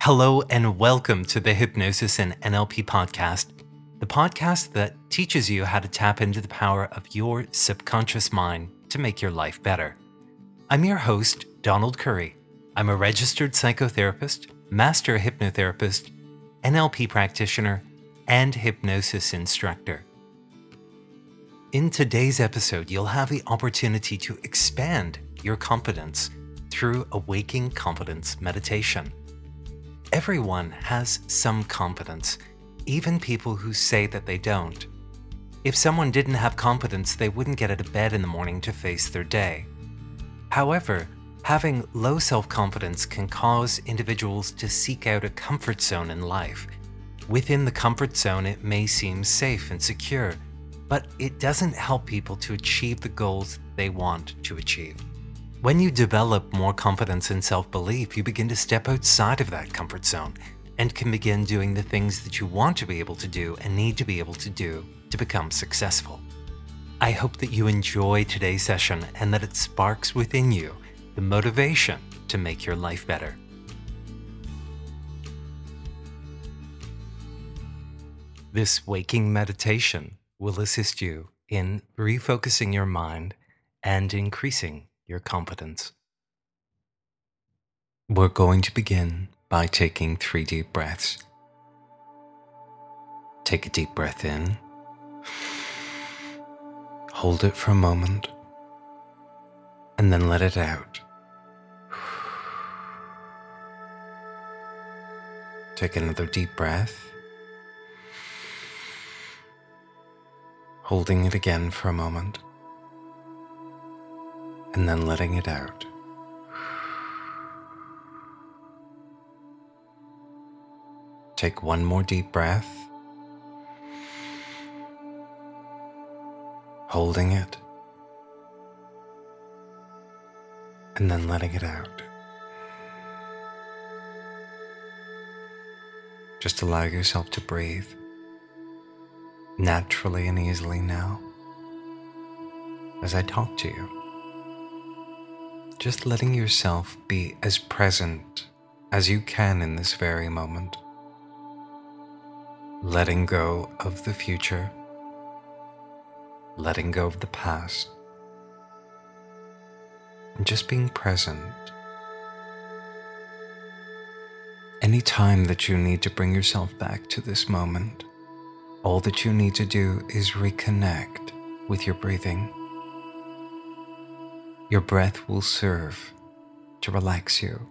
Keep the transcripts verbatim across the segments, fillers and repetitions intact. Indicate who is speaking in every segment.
Speaker 1: Hello and welcome to the Hypnosis and N L P podcast, the podcast that teaches you how to tap into the power of your subconscious mind to make your life better. I'm your host, Donald Curry. I'm a registered psychotherapist, master hypnotherapist, N L P practitioner, and hypnosis instructor. In today's episode, you'll have the opportunity to expand your confidence through a waking confidence meditation. Everyone has some confidence, even people who say that they don't. If someone didn't have confidence, they wouldn't get out of bed in the morning to face their day. However, having low self-confidence can cause individuals to seek out a comfort zone in life. Within the comfort zone, it may seem safe and secure, but it doesn't help people to achieve the goals they want to achieve. When you develop more confidence and self-belief, you begin to step outside of that comfort zone and can begin doing the things that you want to be able to do and need to be able to do to become successful. I hope that you enjoy today's session and that it sparks within you the motivation to make your life better. This waking meditation will assist you in refocusing your mind and increasing your confidence. We're going to begin by taking three deep breaths. Take a deep breath in. Hold it for a moment, and then let it out. Take another deep breath, holding it again for a moment, and then letting it out. Take one more deep breath, holding it, and then letting it out. Just allow yourself to breathe naturally and easily now as I talk to you. Just letting yourself be as present as you can in this very moment. Letting go of the future, letting go of the past, and just being present. Any time that you need to bring yourself back to this moment, all that you need to do is reconnect with your breathing. Your breath will serve to relax you,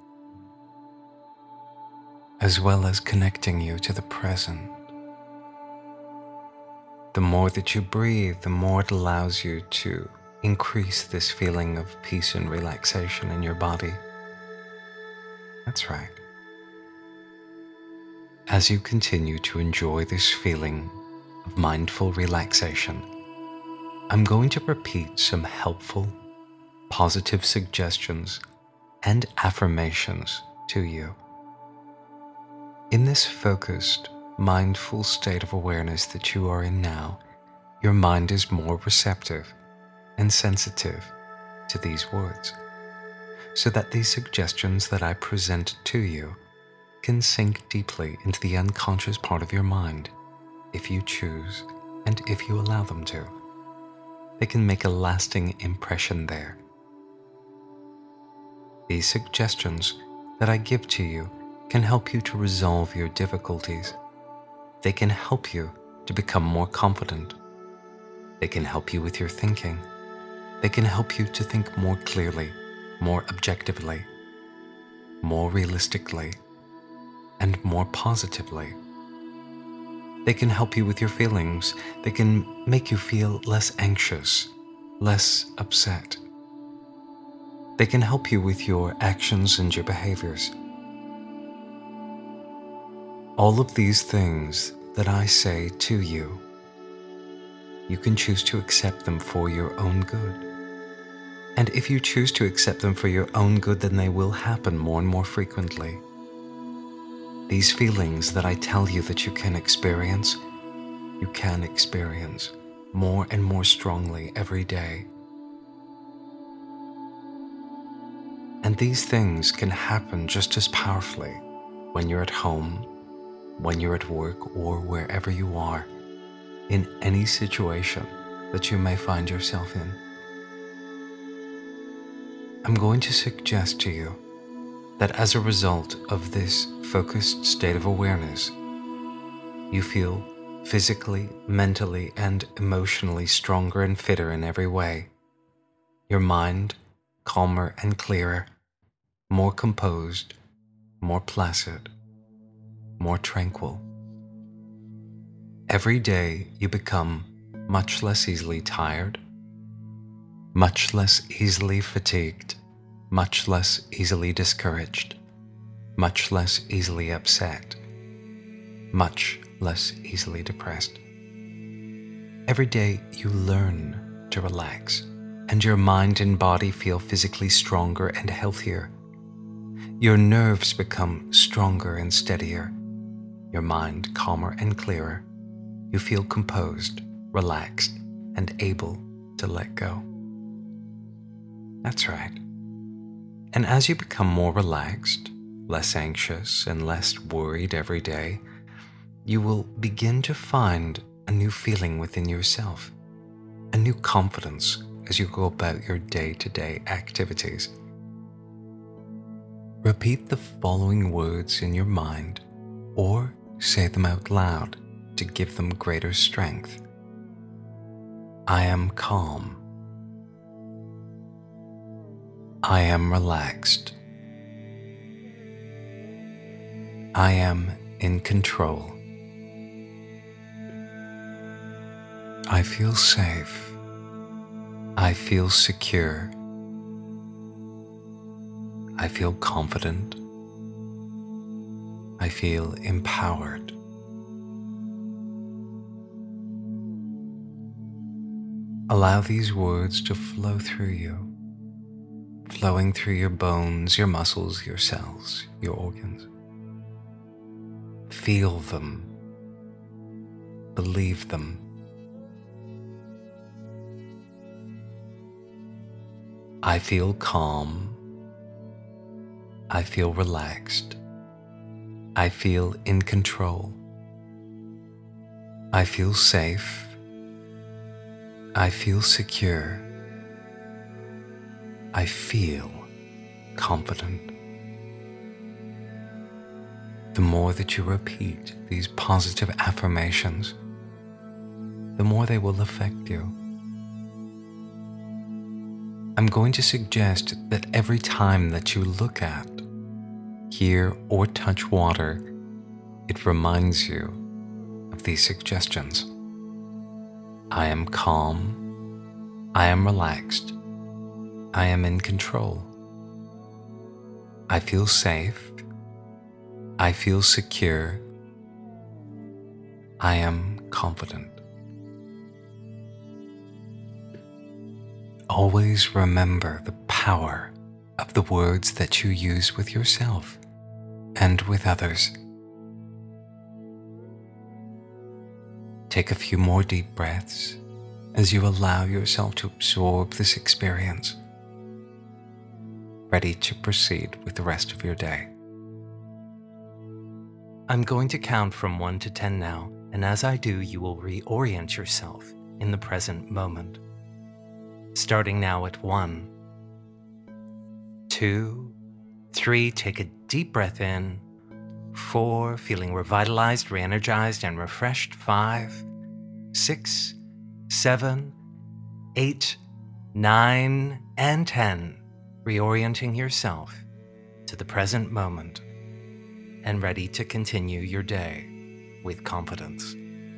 Speaker 1: as well as connecting you to the present. The more that you breathe, the more it allows you to increase this feeling of peace and relaxation in your body. That's right. As you continue to enjoy this feeling of mindful relaxation, I'm going to repeat some helpful, positive suggestions and affirmations to you. In this focused, mindful state of awareness that you are in now, your mind is more receptive and sensitive to these words, so that these suggestions that I present to you can sink deeply into the unconscious part of your mind if you choose and if you allow them to. They can make a lasting impression there. These suggestions that I give to you can help you to resolve your difficulties. They can help you to become more confident. They can help you with your thinking. They can help you to think more clearly, more objectively, more realistically, and more positively. They can help you with your feelings. They can make you feel less anxious, less upset. They can help you with your actions and your behaviors. All of these things that I say to you, you can choose to accept them for your own good. And if you choose to accept them for your own good, then they will happen more and more frequently. These feelings that I tell you that you can experience, you can experience more and more strongly every day. And these things can happen just as powerfully when you're at home, when you're at work, or wherever you are, in any situation that you may find yourself in. I'm going to suggest to you that as a result of this focused state of awareness, you feel physically, mentally, and emotionally stronger and fitter in every way. Your mind calmer and clearer, more composed, more placid, more tranquil. Every day you become much less easily tired, much less easily fatigued, much less easily discouraged, much less easily upset, much less easily depressed. Every day you learn to relax, and your mind and body feel physically stronger and healthier. Your nerves become stronger and steadier, your mind calmer and clearer. You feel composed, relaxed, and able to let go. That's right. And as you become more relaxed, less anxious, and less worried every day, you will begin to find a new feeling within yourself, a new confidence as you go about your day-to-day activities. Repeat the following words in your mind or say them out loud to give them greater strength. I am calm. I am relaxed. I am in control. I feel safe. I feel secure. I feel confident. I feel empowered. Allow these words to flow through you, flowing through your bones, your muscles, your cells, your organs. Feel them. Believe them. I feel calm. I feel relaxed. I feel in control. I feel safe. I feel secure. I feel confident. The more that you repeat these positive affirmations, the more they will affect you. I'm going to suggest that every time that you look at, hear, or touch water, it reminds you of these suggestions. I am calm. I am relaxed. I am in control. I feel safe. I feel secure. I am confident. Always remember the power of the words that you use with yourself and with others. Take a few more deep breaths as you allow yourself to absorb this experience, ready to proceed with the rest of your day. I'm going to count from one to ten now, and as I do, you will reorient yourself in the present moment. Starting now at one, two, three, take a deep breath in, four, feeling revitalized, re-energized, and refreshed, five, six, seven, eight, nine, and ten, reorienting yourself to the present moment and ready to continue your day with confidence.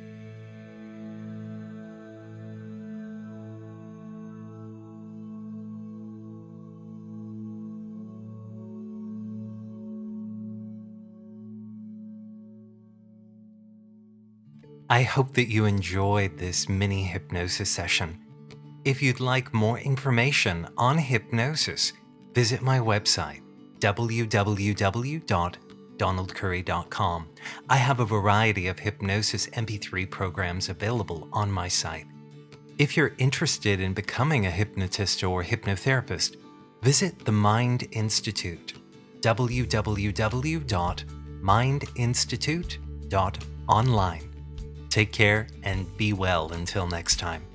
Speaker 1: I hope that you enjoyed this mini hypnosis session. If you'd like more information on hypnosis, visit my website, w w w dot donald curry dot com. I have a variety of hypnosis M P three programs available on my site. If you're interested in becoming a hypnotist or hypnotherapist, visit the Mind Institute, w w w dot mind institute dot online. Take care and be well until next time.